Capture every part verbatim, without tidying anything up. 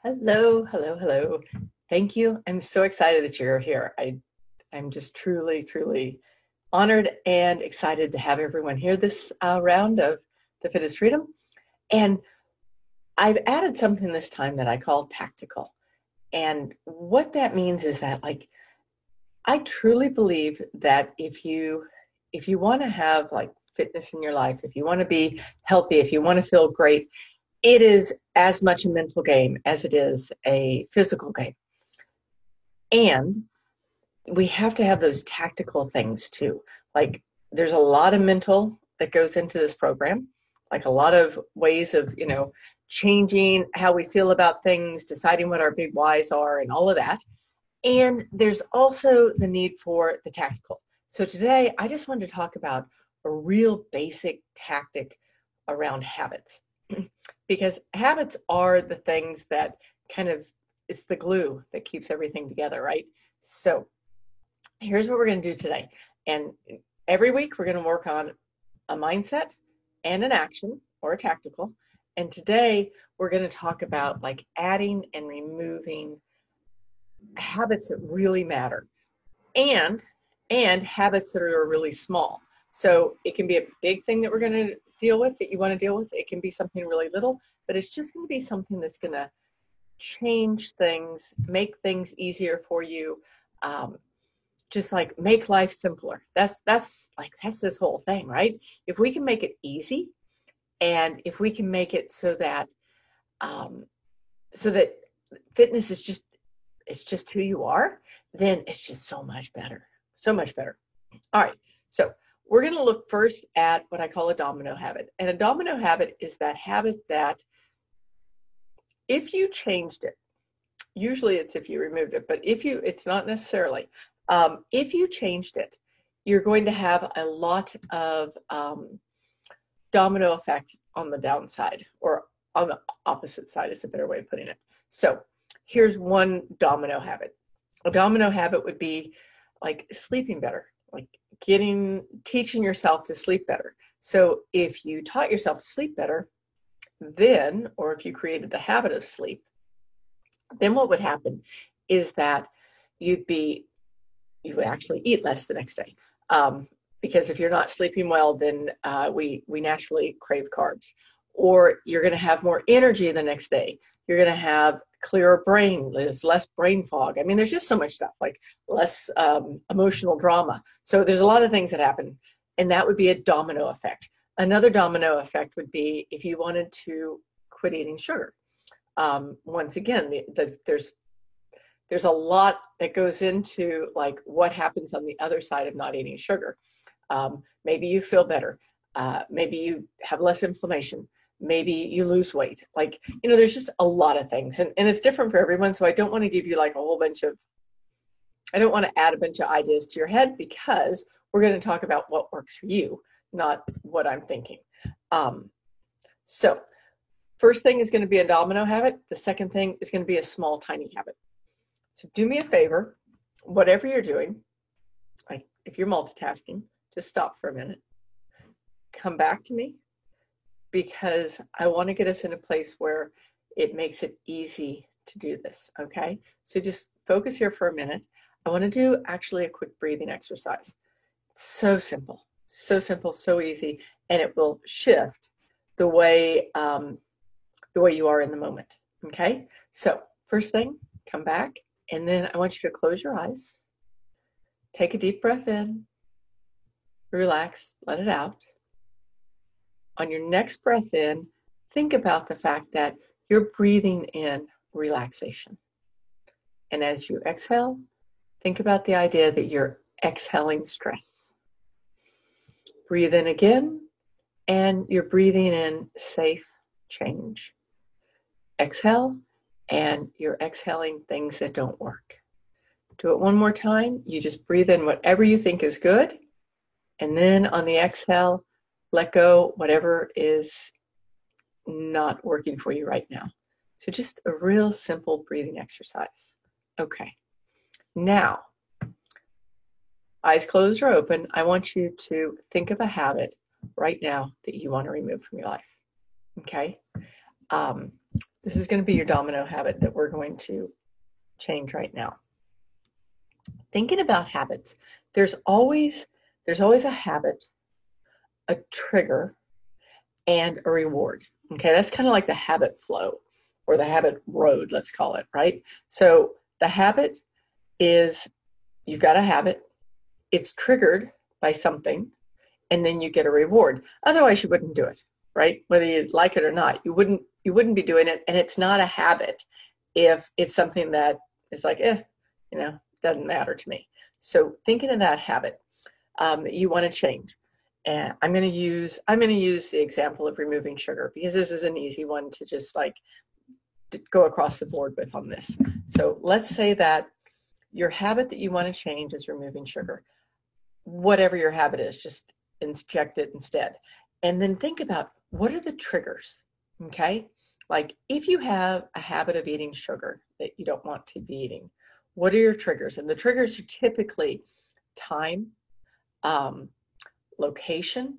Hello, hello, hello. Thank you. I'm so excited that you're here. I, I'm just truly, truly honored and excited to have everyone here this uh, round of the Fit is Freedom. And I've added something this time that I call tactical. And what that means is that, like, I truly believe that if you if you want to have like fitness in your life, if you want to be healthy, if you want to feel great, it is as much a mental game as it is a physical game. And we have to have those tactical things too. Like there's a lot of mental that goes into this program, like a lot of ways of, you know, changing how we feel about things, deciding what our big whys are and all of that. And there's also the need for the tactical. So today I just wanted to talk about a real basic tactic around habits. Because habits are the things that kind of, it's the glue that keeps everything together, right? So here's what we're going to do today. And every week we're going to work on a mindset and an action or a tactical. And today we're going to talk about like adding and removing habits that really matter and and habits that are really small. So it can be a big thing that we're going to deal with, that you want to deal with. It can be something really little, but it's just going to be something that's going to change things, make things easier for you, um, just like make life simpler. That's that's like that's this whole thing, right? If we can make it easy, and if we can make it so that um, so that fitness is just it's just who you are, then it's just so much better, so much better. All right, so we're going to look first at what I call a domino habit. And a domino habit is that habit that if you changed it, usually it's if you removed it, but if you, it's not necessarily, um, if you changed it, you're going to have a lot of um, domino effect on the downside, or on the opposite side is a better way of putting it. So here's one domino habit. A domino habit would be like sleeping better, like getting, teaching yourself to sleep better. So if you taught yourself to sleep better, then, or if you created the habit of sleep, then what would happen is that you'd be, you would actually eat less the next day. Um, because if you're not sleeping well, then uh, we, we naturally crave carbs. Or you're going to have more energy the next day. You're going to have clearer brain. There's less brain fog. I mean, there's just so much stuff, like less um, emotional drama. So there's a lot of things that happen, and that would be a domino effect. Another domino effect would be if you wanted to quit eating sugar. Um, once again, the, the, there's there's a lot that goes into like what happens on the other side of not eating sugar. Um, maybe you feel better. Uh, maybe you have less inflammation. Maybe you lose weight. Like, you know, there's just a lot of things, and, and it's different for everyone. So I don't want to give you like a whole bunch of, I don't want to add a bunch of ideas to your head, because we're going to talk about what works for you, not what I'm thinking. Um, so first thing is going to be a domino habit. The second thing is going to be a small, tiny habit. So do me a favor, whatever you're doing, like if you're multitasking, just stop for a minute. Come back to me, because I want to get us in a place where it makes it easy to do this, okay? So just focus here for a minute. I want to do actually a quick breathing exercise. It's so simple, so simple, so easy, and it will shift the way, um, the way you are in the moment, okay? So first thing, come back, and then I want you to close your eyes. Take a deep breath in, relax, let it out. On your next breath in, think about the fact that you're breathing in relaxation. And as you exhale, think about the idea that you're exhaling stress. Breathe in again, and you're breathing in safe change. Exhale, and you're exhaling things that don't work. Do it one more time. You just breathe in whatever you think is good, and then on the exhale, let go whatever is not working for you right now. So just a real simple breathing exercise. Okay. Now, eyes closed or open, I want you to think of a habit right now that you want to remove from your life. Okay. Um, This is going to be your domino habit that we're going to change right now. Thinking about habits, there's always there's always a habit, a trigger, and a reward. Okay, that's kind of like the habit flow or the habit road, let's call it, right? So the habit is, you've got a habit, it's triggered by something, and then you get a reward. Otherwise you wouldn't do it, right? Whether you like it or not, you wouldn't you wouldn't be doing it. And it's not a habit if it's something that is like, eh, you know, doesn't matter to me. So thinking of that habit, um, you want to change. And I'm going to use I'm going to use the example of removing sugar, because this is an easy one to just like to go across the board with on this. So let's say that your habit that you want to change is removing sugar. Whatever your habit is, just inject it instead. And then think about, what are the triggers? Okay? Like if you have a habit of eating sugar that you don't want to be eating, what are your triggers? And the triggers are typically time, um, location,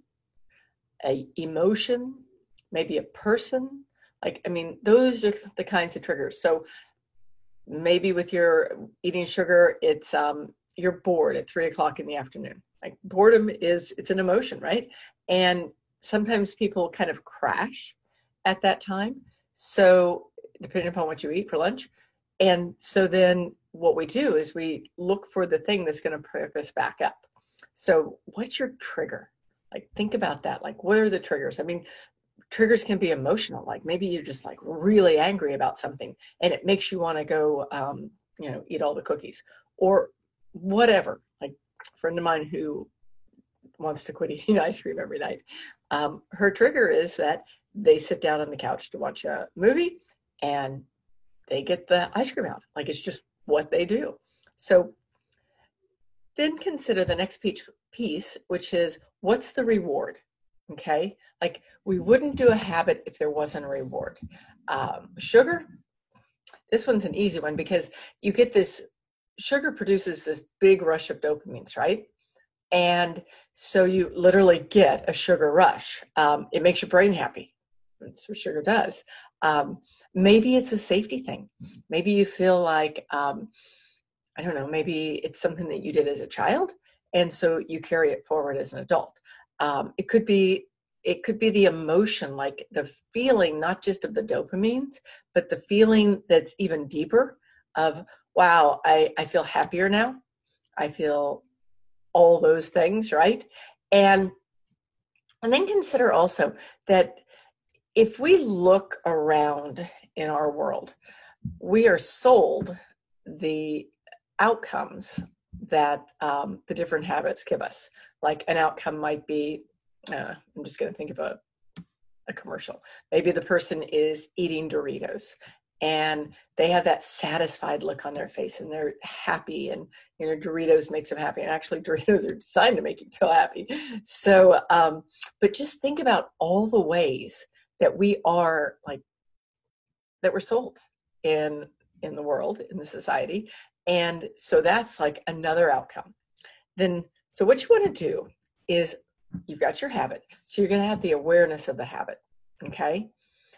a emotion, maybe a person. Like, I mean, those are the kinds of triggers. So maybe with your eating sugar, it's um, you're bored at three o'clock in the afternoon. Like boredom is, it's an emotion, right? And sometimes people kind of crash at that time. So depending upon what you eat for lunch. And so then what we do is we look for the thing that's going to perk us back up. So what's your trigger? Like, think about that. Like, what are the triggers? I mean, triggers can be emotional. Like maybe you're just like really angry about something and it makes you want to go, um, you know, eat all the cookies or whatever. Like a friend of mine who wants to quit eating ice cream every night. Um, her trigger is that they sit down on the couch to watch a movie and they get the ice cream out. Like it's just what they do. So then consider the next piece, which is, what's the reward? Okay, like we wouldn't do a habit if there wasn't a reward. Um, sugar, this one's an easy one because you get this, sugar produces this big rush of dopamines, right? And so you literally get a sugar rush. Um, it makes your brain happy. That's what sugar does. Um, maybe it's a safety thing. Maybe you feel like, um, I don't know, maybe it's something that you did as a child, and so you carry it forward as an adult. Um, it could be, it could be the emotion, like the feeling, not just of the dopamines, but the feeling that's even deeper of, wow, I, I feel happier now. I feel all those things, right? And, and then consider also that if we look around in our world, we are sold the outcomes that um, the different habits give us. Like an outcome might be, uh, I'm just going to think of a, a commercial. Maybe the person is eating Doritos and they have that satisfied look on their face and they're happy, and you know, Doritos makes them happy, and actually Doritos are designed to make you feel happy. So, um, but just think about all the ways that we are like, that we're sold in, in the world, in the society. And so that's like another outcome. Then, so what you want to do is, you've got your habit. So you're going to have the awareness of the habit. Okay.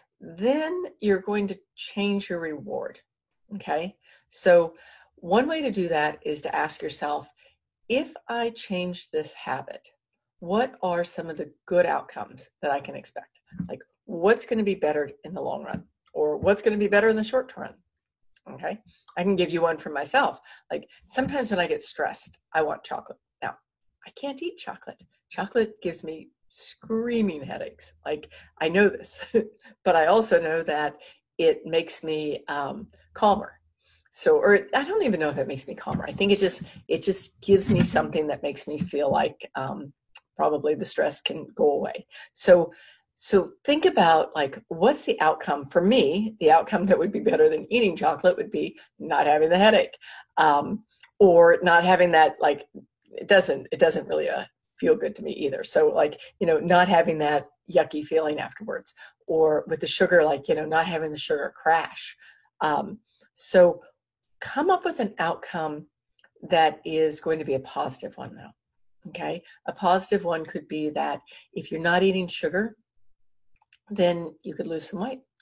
Then you're going to change your reward. Okay. So one way to do that is to ask yourself, if I change this habit, what are some of the good outcomes that I can expect? Like, what's going to be better in the long run, or what's going to be better in the short run? Okay. I can give you one for myself. Like sometimes when I get stressed, I want chocolate. Now, I can't eat chocolate. Chocolate gives me screaming headaches. Like I know this, but I also know that it makes me um, calmer. So, or I don't even know if it makes me calmer. I think it just, it just gives me something that makes me feel like um, probably the stress can go away. So, So think about like, what's the outcome for me? The outcome that would be better than eating chocolate would be not having the headache, um, or not having that, like, it doesn't, it doesn't really uh, feel good to me either. So like, you know, not having that yucky feeling afterwards, or with the sugar, like, you know, not having the sugar crash. Um, so come up with an outcome that is going to be a positive one though. Okay. A positive one could be that if you're not eating sugar, then you could lose some weight.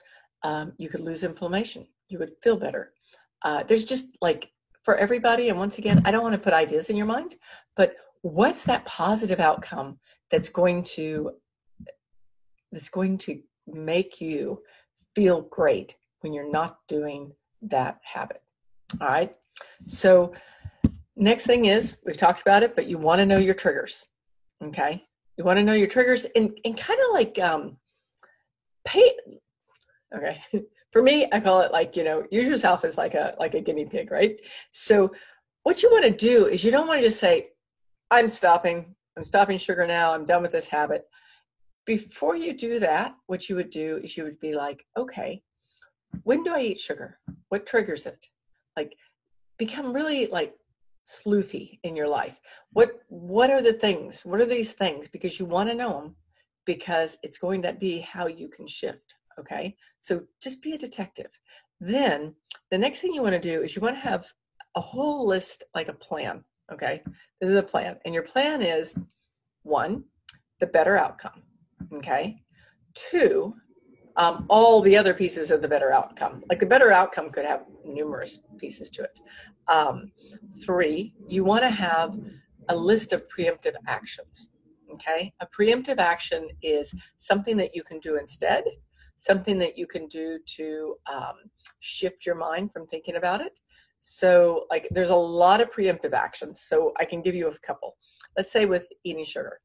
Um, you could lose inflammation. You would feel better. Uh, there's just like for everybody. And once again, I don't want to put ideas in your mind, but what's that positive outcome that's going to that's going to make you feel great when you're not doing that habit? All right. So next thing is, we've talked about it, but you want to know your triggers. Okay. You want to know your triggers and, and kind of like um, pay. Okay. For me, I call it like, you know, use yourself as like a, like a guinea pig, right? So what you want to do is you don't want to just say, I'm stopping, I'm stopping sugar now, I'm done with this habit. Before you do that, what you would do is you would be like, okay, when do I eat sugar? What triggers it? Like become really like sleuthy in your life. What, what are the things? What are these things? Because you want to know them, because it's going to be how you can shift. Okay. So just be a detective. Then the next thing you want to do is you want to have a whole list, like a plan. Okay. This is a plan. And your plan is one, the better outcome. Okay. Two, um, all the other pieces of the better outcome. Like the better outcome could have numerous pieces to it. Um, three, you want to have a list of preemptive actions. Okay. A preemptive action is something that you can do instead, something that you can do to um, shift your mind from thinking about it. So like there's a lot of preemptive actions. So I can give you a couple. Let's say with eating sugar.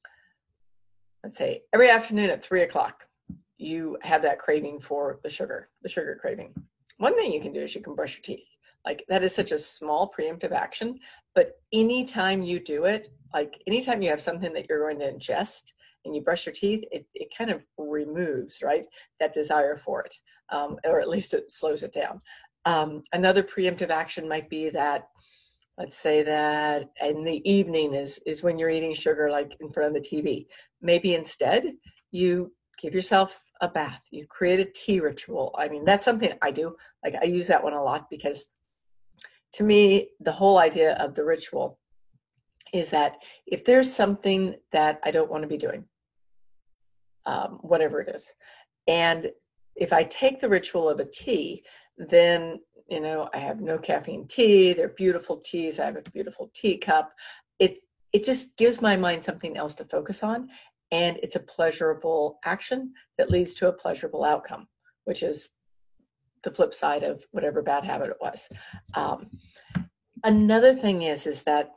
Let's say every afternoon at three o'clock, you have that craving for the sugar, the sugar craving. One thing you can do is you can brush your teeth. Like that is such a small preemptive action, but anytime you do it, like anytime you have something that you're going to ingest and you brush your teeth, it, it kind of removes, right, that desire for it, um, or at least it slows it down. Um, another preemptive action might be that, let's say that in the evening is, is when you're eating sugar, like in front of the T V. Maybe instead you give yourself a bath, you create a tea ritual. I mean, that's something I do. Like I use that one a lot because to me, the whole idea of the ritual is that if there's something that I don't want to be doing, um, whatever it is, and if I take the ritual of a tea, then, you know, I have no caffeine tea, they're beautiful teas, I have a beautiful teacup. It, it just gives my mind something else to focus on, and it's a pleasurable action that leads to a pleasurable outcome, which is the flip side of whatever bad habit it was. Um, another thing is, is that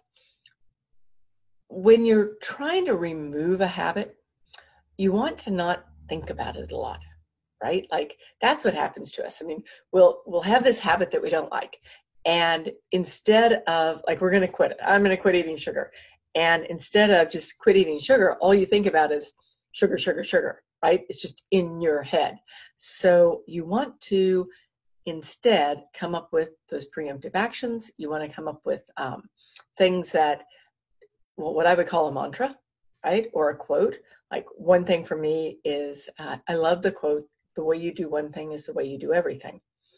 when you're trying to remove a habit, you want to not think about it a lot, right? Like that's what happens to us. I mean, we'll, we'll have this habit that we don't like. And instead of like, we're going to quit it. I'm going to quit eating sugar. And instead of just quit eating sugar, all you think about is sugar, sugar, sugar, right? It's just in your head. So you want to instead come up with those preemptive actions. You want to come up with um, things that, well, what I would call a mantra, right? Or a quote. Like one thing for me is, uh, I love the quote, the way you do one thing is the way you do everything.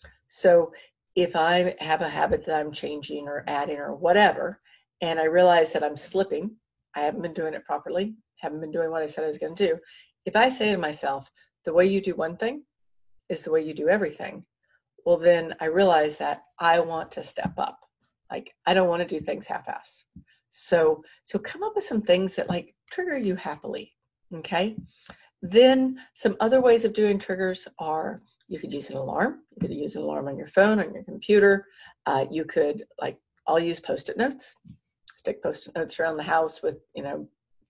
So if I have a habit that I'm changing or adding or whatever, and I realize that I'm slipping, I haven't been doing it properly, haven't been doing what I said I was going to do. If I say to myself, the way you do one thing is the way you do everything, well, then I realize that I want to step up. Like, I don't want to do things half-ass. So, so come up with some things that like trigger you happily. Okay. Then some other ways of doing triggers are, you could use an alarm. You could use an alarm on your phone, on your computer. Uh, you could like, I'll use Post-it notes, stick Post-it notes around the house with, you know,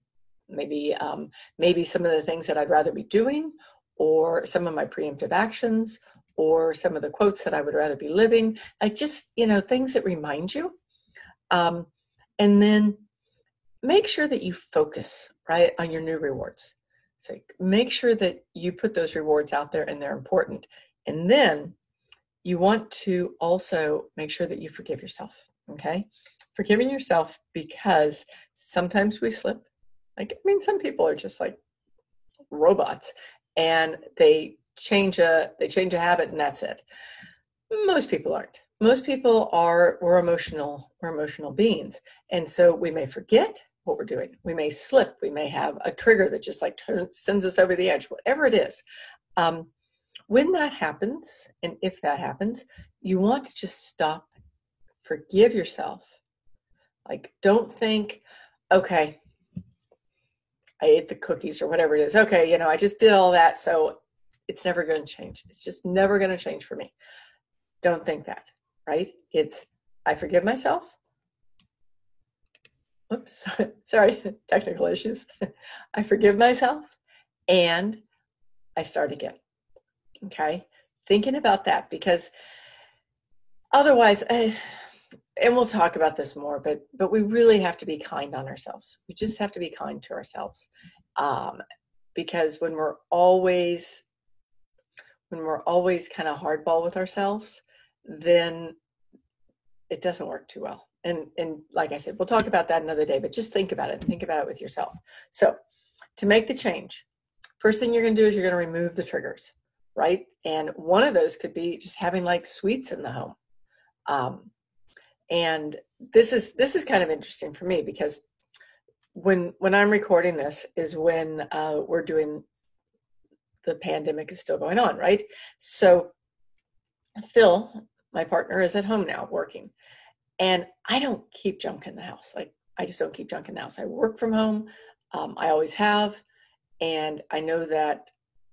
maybe, um, maybe some of the things that I'd rather be doing, or some of my preemptive actions, or some of the quotes that I would rather be living, like just, you know, things that remind you. Um, and then make sure that you focus, right, on your new rewards. So make sure that you put those rewards out there and they're important. And then you want to also make sure that you forgive yourself, okay? Forgiving yourself, because sometimes we slip. Like, I mean, some people are just like robots and they change a, they change a habit and that's it. Most people aren't. Most people are, we're emotional, we're emotional beings. And so we may forget what we're doing. We may slip. We may have a trigger that just like turns, sends us over the edge, whatever it is. Um, when that happens, and if that happens, you want to just stop, forgive yourself. Like, don't think, okay, I ate the cookies or whatever it is. Okay, you know, I just did all that, so it's never going to change. It's just never going to change for me. Don't think that, right? It's, I forgive myself. Oops, sorry, technical issues. I forgive myself and I start again. Okay, thinking about that, because otherwise, I, and we'll talk about this more, but but we really have to be kind on ourselves. We just have to be kind to ourselves, um, because when we're always when we're always kind of hardball with ourselves, then it doesn't work too well. And and like I said, we'll talk about that another day. But just think about it. Think about it with yourself. So, to make the change, first thing you're going to do is you're going to remove the triggers, right? And one of those could be just having like sweets in the home. Um, and this is this is kind of interesting for me, because when when I'm recording this is when uh, we're doing, the pandemic is still going on, right? So Phil, my partner, is at home now working, and I don't keep junk in the house. Like, I just don't keep junk in the house. I work from home. Um, I always have, and I know that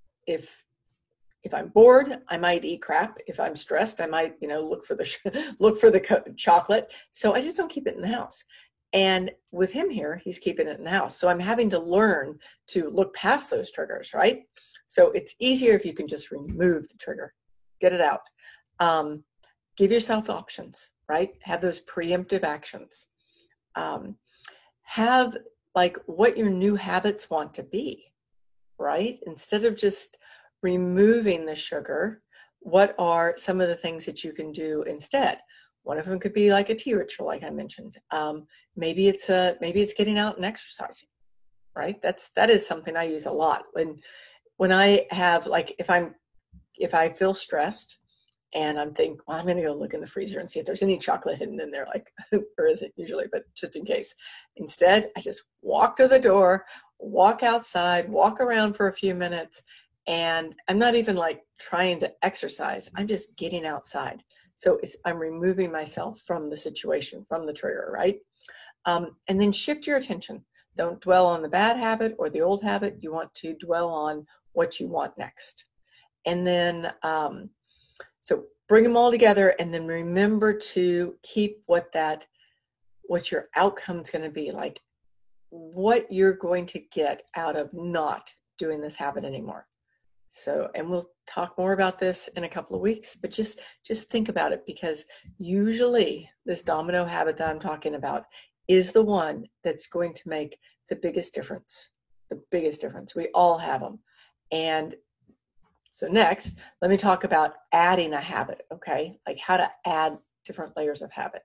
if if I'm bored, I might eat crap. If I'm stressed, I might, you know, look for the look for the co- chocolate. So I just don't keep it in the house. And with him here, he's keeping it in the house. So I'm having to learn to look past those triggers, right? So it's easier if you can just remove the trigger, get it out. Um, give yourself options, right? Have those preemptive actions. Um, have like what your new habits want to be, right? Instead of just removing the sugar, what are some of the things that you can do instead? One of them could be like a tea ritual, like I mentioned. Um, maybe it's a maybe it's getting out and exercising, right? That's that is something I use a lot. When when I have, like, if I'm if I feel stressed and I'm thinking, well, I'm going to go look in the freezer and see if there's any chocolate hidden in there, like, or is it usually, but just in case. Instead, I just walk to the door, walk outside, walk around for a few minutes, and I'm not even like trying to exercise. I'm just getting outside. So it's, I'm removing myself from the situation, from the trigger, right? Um, and then shift your attention. Don't dwell on the bad habit or the old habit. You want to dwell on what you want next. And then, um, so bring them all together, and then remember to keep what that, what your outcome's going to be, like what you're going to get out of not doing this habit anymore. So, and we'll talk more about this in a couple of weeks, but just, just think about it, because usually this domino habit that I'm talking about is the one that's going to make the biggest difference, the biggest difference. We all have them. And so next, let me talk about adding a habit, okay? Like how to add different layers of habit.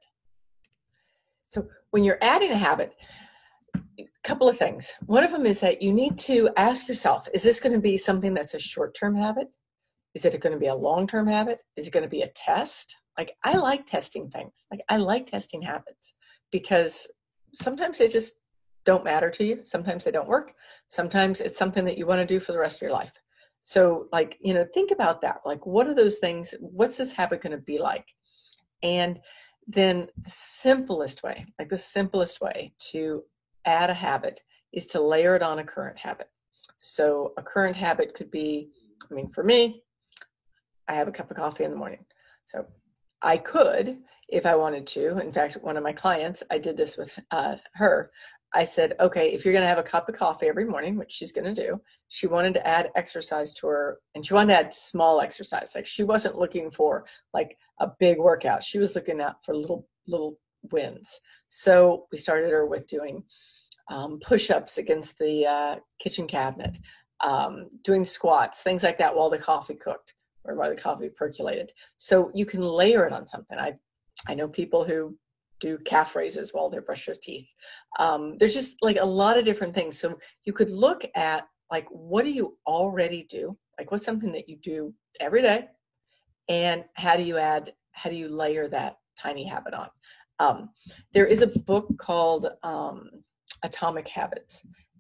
So when you're adding a habit, a couple of things. One of them is that you need to ask yourself, is this going to be something that's a short-term habit? Is it going to be a long-term habit? Is it going to be a test? Like, I like testing things. Like, I like testing habits, because sometimes they just don't matter to you. Sometimes they don't work. Sometimes it's something that you want to do for the rest of your life. So, like, you know, think about that. Like, what are those things? What's this habit going to be like? And then the simplest way, like the simplest way to add a habit is to layer it on a current habit. So a current habit could be, I mean, for me, I have a cup of coffee in the morning. So I could, if I wanted to, in fact, one of my clients, I did this with uh, her. I said, okay, if you're going to have a cup of coffee every morning, which she's going to do, she wanted to add exercise to her, and she wanted to add small exercise. Like, she wasn't looking for like a big workout. She was looking out for little, little wins. So we started her with doing um, push-ups against the uh, kitchen cabinet, um, doing squats, things like that while the coffee cooked or while the coffee percolated. So you can layer it on something. I, I know people who do calf raises while they brush their teeth. Um, there's just like a lot of different things. So you could look at, like, what do you already do? Like, what's something that you do every day? And how do you add, how do you layer that tiny habit on? Um, there is a book called um, Atomic Habits.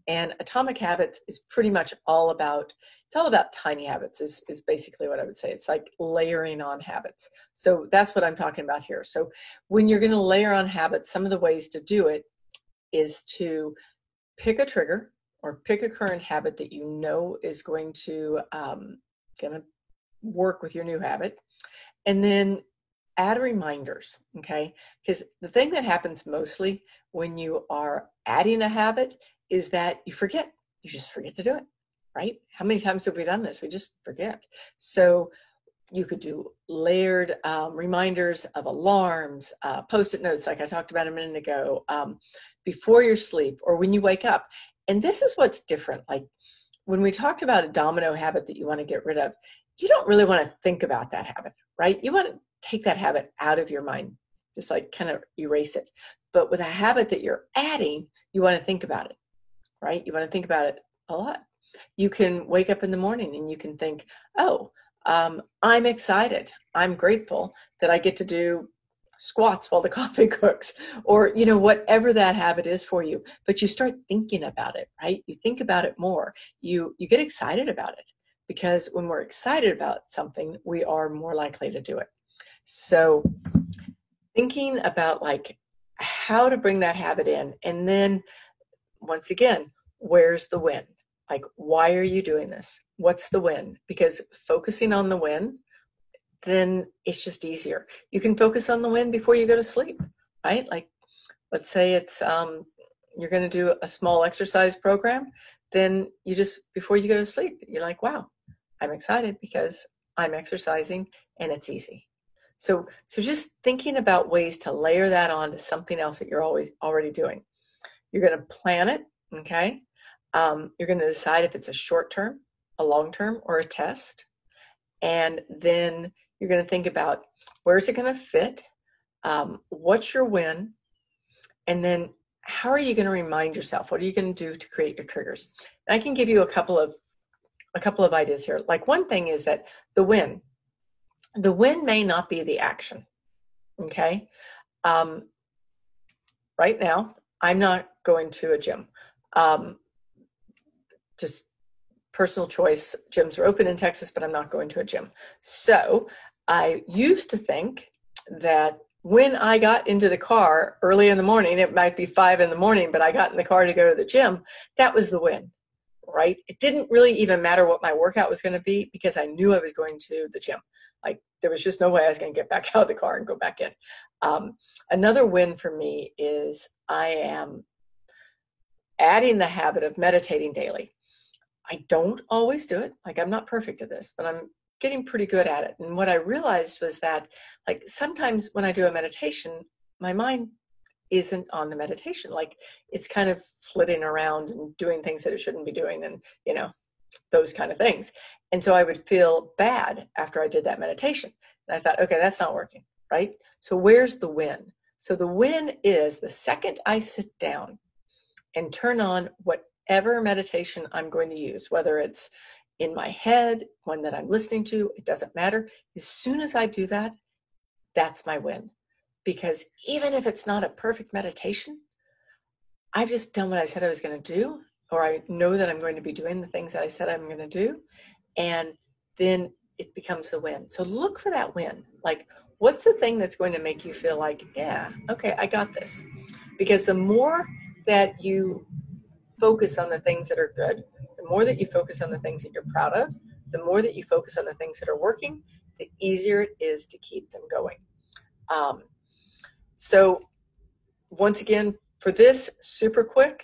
And Atomic Habits is pretty much all about, it's all about tiny habits is, is basically what I would say. It's like layering on habits. So that's what I'm talking about here. So when you're going to layer on habits, some of the ways to do it is to pick a trigger or pick a current habit that you know is going to, um, going to work with your new habit. And then add reminders, okay? Because the thing that happens mostly when you are adding a habit is that you forget. You just forget to do it, right? How many times have we done this? We just forget. So you could do layered um, reminders of alarms, uh, post-it notes like I talked about a minute ago, um, before your sleep or when you wake up. And this is what's different. Like when we talked about a domino habit that you want to get rid of, you don't really want to think about that habit, right? You want to take that habit out of your mind, just like kind of erase it. But with a habit that you're adding, you want to think about it, right? You want to think about it a lot. You can wake up in the morning and you can think, oh, um, I'm excited. I'm grateful that I get to do squats while the coffee cooks, or, you know, whatever that habit is for you. But you start thinking about it, right? You think about it more. You, you get excited about it, because when we're excited about something, we are more likely to do it. So thinking about like how to bring that habit in, and then once again, where's the win? Like, why are you doing this? What's the win? Because focusing on the win, then it's just easier. You can focus on the win before you go to sleep, right? Like, let's say it's, um, you're going to do a small exercise program. Then you just, before you go to sleep, you're like, wow, I'm excited because I'm exercising and it's easy. So, so just thinking about ways to layer that on to something else that you're always already doing. You're going to plan it, okay? Um, you're going to decide if it's a short term, a long term, or a test. And then you're going to think about where's it going to fit? Um, what's your win? And then how are you going to remind yourself? What are you going to do to create your triggers? And I can give you a couple of a couple of ideas here. Like one thing is that the win, the win may not be the action. Okay. Um, right now, I'm not going to a gym. Um, just personal choice. Gyms are open in Texas, but I'm not going to a gym. So I used to think that when I got into the car early in the morning, it might be five in the morning, but I got in the car to go to the gym, that was the win, right? It didn't really even matter what my workout was going to be because I knew I was going to the gym. Like there was just no way I was going to get back out of the car and go back in. Um, another win for me is I am adding the habit of meditating daily. I don't always do it. Like I'm not perfect at this, but I'm getting pretty good at it. And what I realized was that like sometimes when I do a meditation, my mind isn't on the meditation. Like it's kind of flitting around and doing things that it shouldn't be doing and, you know, those kind of things. And so I would feel bad after I did that meditation. And I thought, okay, that's not working, right? So where's the win? So the win is the second I sit down and turn on whatever meditation I'm going to use, whether it's in my head, one that I'm listening to, it doesn't matter. As soon as I do that, that's my win. Because even if it's not a perfect meditation, I've just done what I said I was going to do, or I know that I'm going to be doing the things that I said I'm going to do, and then it becomes the win. So look for that win. Like, what's the thing that's going to make you feel like, yeah, okay, I got this? Because the more that you focus on the things that are good, the more that you focus on the things that you're proud of, the more that you focus on the things that are working, the easier it is to keep them going. Um, so once again, for this, super quick,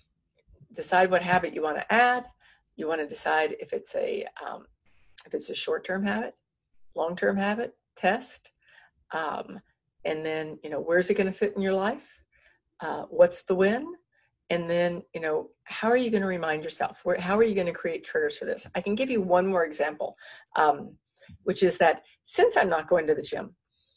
decide what habit you want to add. You want to decide if it's a um, if it's a short-term habit, long-term habit, test, um, and then you know where's it going to fit in your life? Uh, what's the win? And then, you know, how are you going to remind yourself? Where, how are you going to create triggers for this? I can give you one more example, um, which is that since I'm not going to the gym,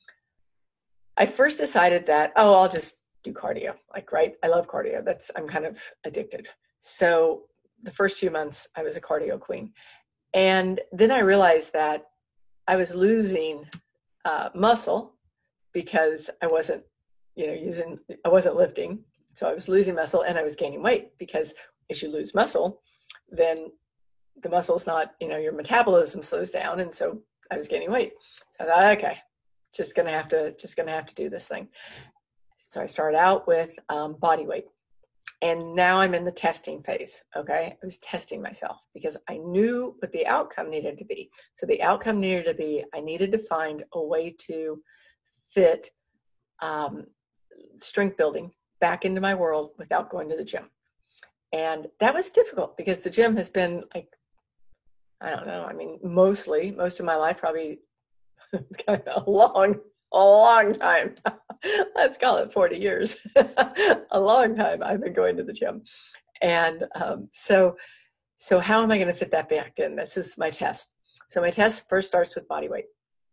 I first decided that, oh, I'll just do cardio. Like, right? I love cardio. That's, I'm kind of addicted. So the first few months I was a cardio queen. And then I realized that I was losing uh, muscle because I wasn't, you know, using, I wasn't lifting. So I was losing muscle and I was gaining weight because as you lose muscle, then the muscle's not, you know, your metabolism slows down. And so I was gaining weight. So I thought, okay, just gonna have to, just gonna have to do this thing. So I started out with um, body weight. And now I'm in the testing phase, okay? I was testing myself because I knew what the outcome needed to be. So the outcome needed to be, I needed to find a way to fit um, strength building back into my world without going to the gym. And that was difficult because the gym has been like, I don't know, I mean, mostly, most of my life, probably a long, a long time. Let's call it forty years. A long time I've been going to the gym. And um, so, so how am I going to fit that back in? This is my test. So my test first starts with body weight.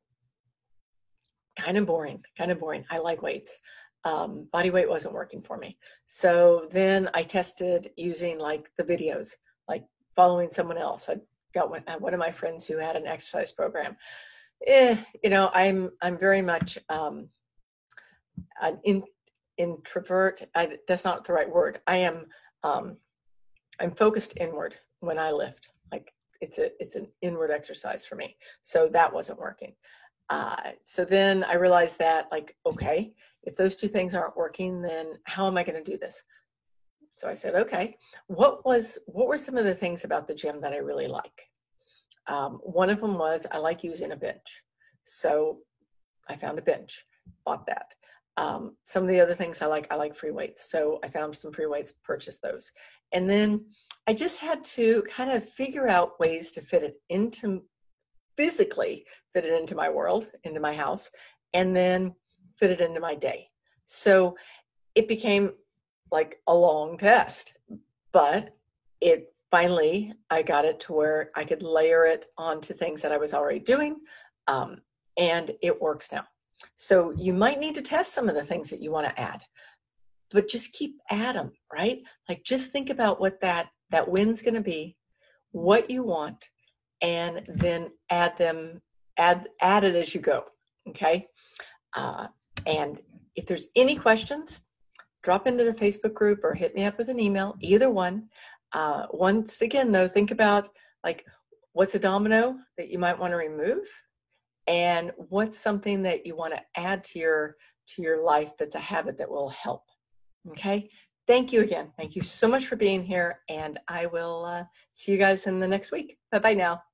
Kind of boring, kind of boring. I like weights. Um, body weight wasn't working for me. So then I tested using like the videos, like following someone else. I got one, one of my friends who had an exercise program. Eh, you know, I'm, I'm very much, um, an in, introvert. I, that's not the right word. I am, um, I'm focused inward when I lift. Like it's a, it's an inward exercise for me. So that wasn't working. Uh, so then I realized that like, okay, if those two things aren't working, then how am I going to do this? So I said, okay, what was, what were some of the things about the gym that I really like? Um, one of them was I like using a bench. So I found a bench, bought that. Um, some of the other things I like, I like free weights. So I found some free weights, purchased those. And then I just had to kind of figure out ways to fit it into, physically fit it into my world, into my house, and then fit it into my day. So it became like a long test, but it finally, I got it to where I could layer it onto things that I was already doing. Um, and it works now. So you might need to test some of the things that you want to add, but just keep at them, right? Like just think about what that, that win's going to be, what you want, and then add them, add, add it as you go. Okay. Uh, and if there's any questions, drop into the Facebook group or hit me up with an email, either one. Uh, once again, though, think about like, what's a domino that you might want to remove? And what's something that you want to add to your, to your life that's a habit that will help? Okay. Thank you again. Thank you so much for being here. And I will uh, see you guys in the next week. Bye-bye now.